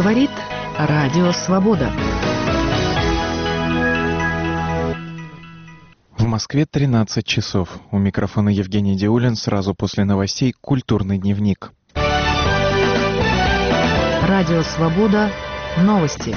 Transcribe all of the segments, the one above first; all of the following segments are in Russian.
говорит Радио Свобода. В Москве 13 часов. У микрофона Евгений Диулин. Сразу после новостей «Культурный дневник». Радио Свобода. Новости.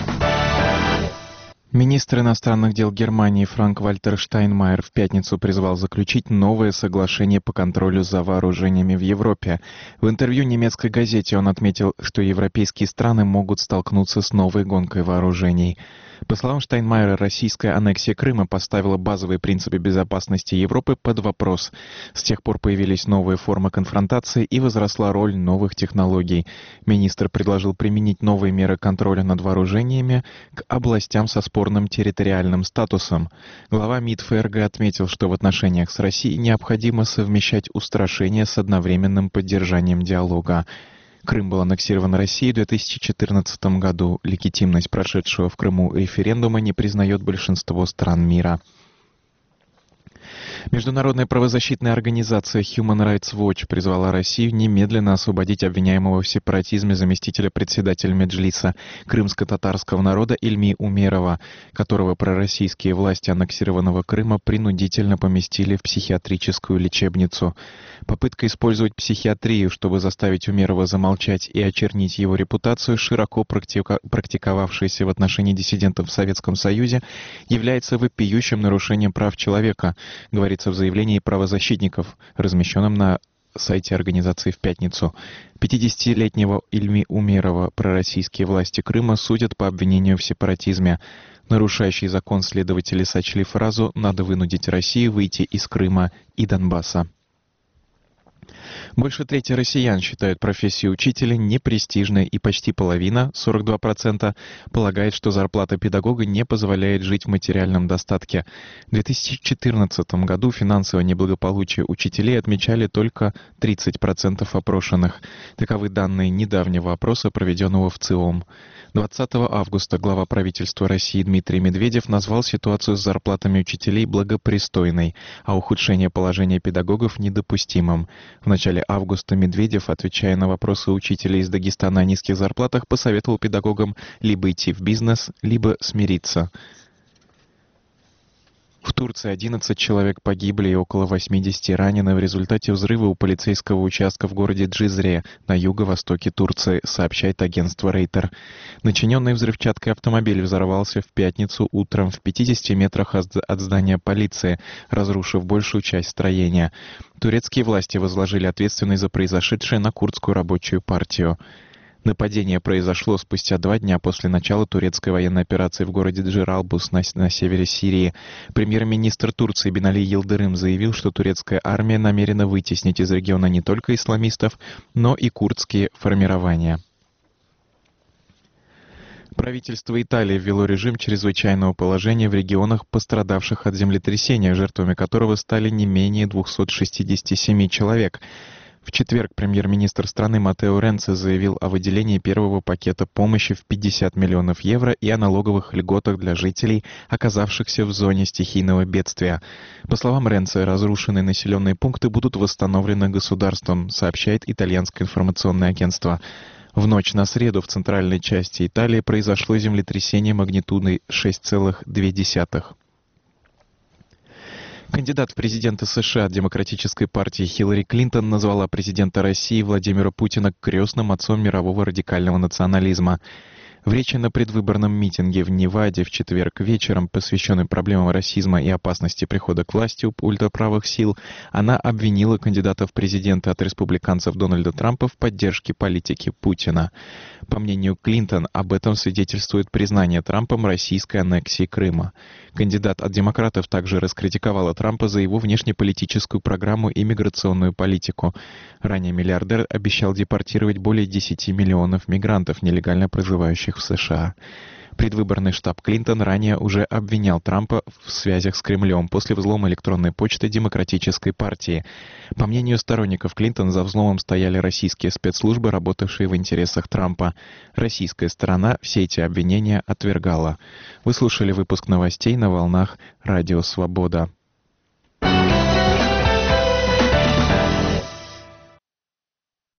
Министр иностранных дел Германии Франк-Вальтер Штайнмайер в пятницу призвал заключить новое соглашение по контролю за вооружениями в Европе. В интервью немецкой газете он отметил, что европейские страны могут столкнуться с новой гонкой вооружений. По словам Штайнмайера, российская аннексия Крыма поставила базовые принципы безопасности Европы под вопрос. С тех пор появились новые формы конфронтации и возросла роль новых технологий. Министр предложил применить новые меры контроля над вооружениями к областям со спорным территориальным статусом. Глава МИД ФРГ отметил, что в отношениях с Россией необходимо совмещать устрашение с одновременным поддержанием диалога. Крым был аннексирован Россией в 2014 году. Легитимность прошедшего в Крыму референдума не признает большинство стран мира. Международная правозащитная организация Human Rights Watch призвала Россию немедленно освободить обвиняемого в сепаратизме заместителя председателя Меджлиса крымско-татарского народа Ильми Умерова, которого пророссийские власти аннексированного Крыма принудительно поместили в психиатрическую лечебницу. Попытка использовать психиатрию, чтобы заставить Умерова замолчать и очернить его репутацию, широко практиковавшаяся в отношении диссидентов в Советском Союзе, является вопиющим нарушением прав человека, говорится в заявлении правозащитников, размещенном на сайте организации в пятницу. 50-летнего Ильми Умерова пророссийские власти Крыма судят по обвинению в сепаратизме. Нарушающий закон следователи сочли фразу «надо вынудить Россию выйти из Крыма и Донбасса». Больше трети россиян считают профессию учителя непрестижной, и почти половина, 42%, полагает, что зарплата педагога не позволяет жить в материальном достатке. В 2014 году финансовое неблагополучие учителей отмечали только 30% опрошенных. Таковы данные недавнего опроса, проведенного в ЦИОМ. 20 августа глава правительства России Дмитрий Медведев назвал ситуацию с зарплатами учителей благопристойной, а ухудшение положения педагогов недопустимым. В начале августа Медведев, отвечая на вопросы учителей из Дагестана о низких зарплатах, посоветовал педагогам либо идти в бизнес, либо смириться. В Турции 11 человек погибли и около 80 ранены в результате взрыва у полицейского участка в городе Джизре на юго-востоке Турции, сообщает агентство Рейтер. Начиненный взрывчаткой автомобиль взорвался в пятницу утром в 50 метрах от здания полиции, разрушив большую часть строения. Турецкие власти возложили ответственность за произошедшее на курдскую рабочую партию. Нападение произошло спустя 2 дня после начала турецкой военной операции в городе Джералбус на севере Сирии. Премьер-министр Турции Бинали Йылдырым заявил, что турецкая армия намерена вытеснить из региона не только исламистов, но и курдские формирования. Правительство Италии ввело режим чрезвычайного положения в регионах, пострадавших от землетрясения, жертвами которого стали не менее 267 человек. В четверг премьер-министр страны Маттео Ренци заявил о выделении первого пакета помощи в 50 миллионов евро и о налоговых льготах для жителей, оказавшихся в зоне стихийного бедствия. По словам Ренци, разрушенные населенные пункты будут восстановлены государством, сообщает итальянское информационное агентство. В ночь на среду в центральной части Италии произошло землетрясение магнитудой 6,2. Кандидат в президенты США от Демократической партии Хиллари Клинтон назвала президента России Владимира Путина крестным отцом мирового радикального национализма. В речи на предвыборном митинге в Неваде в четверг вечером, посвященной проблемам расизма и опасности прихода к власти у ультраправых сил, она обвинила кандидата в президенты от республиканцев Дональда Трампа в поддержке политики Путина. По мнению Клинтон, об этом свидетельствует признание Трампом российской аннексии Крыма. Кандидат от демократов также раскритиковала Трампа за его внешнеполитическую программу и миграционную политику. Ранее миллиардер обещал депортировать более 10 миллионов мигрантов, нелегально проживающих в США. Предвыборный штаб Клинтон ранее уже обвинял Трампа в связях с Кремлем после взлома электронной почты Демократической партии. По мнению сторонников Клинтон, за взломом стояли российские спецслужбы, работавшие в интересах Трампа. Российская сторона все эти обвинения отвергала. Вы слушали выпуск новостей на волнах Радио Свобода.